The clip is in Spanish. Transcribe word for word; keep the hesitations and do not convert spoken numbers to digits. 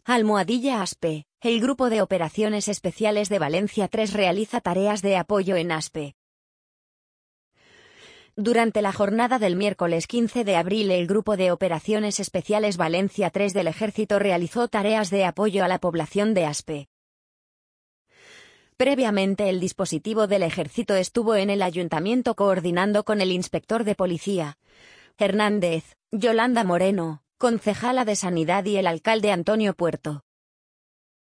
Almohadilla Aspe. El Grupo de Operaciones Especiales de Valencia tres realiza tareas de apoyo en Aspe. Durante la jornada del miércoles quince de abril, el Grupo de Operaciones Especiales Valencia tres del Ejército realizó tareas de apoyo a la población de Aspe. Previamente, el dispositivo del Ejército estuvo en el Ayuntamiento coordinando con el inspector de Policía, Hernández, Yolanda Moreno, concejala de Sanidad y el alcalde Antonio Puerto.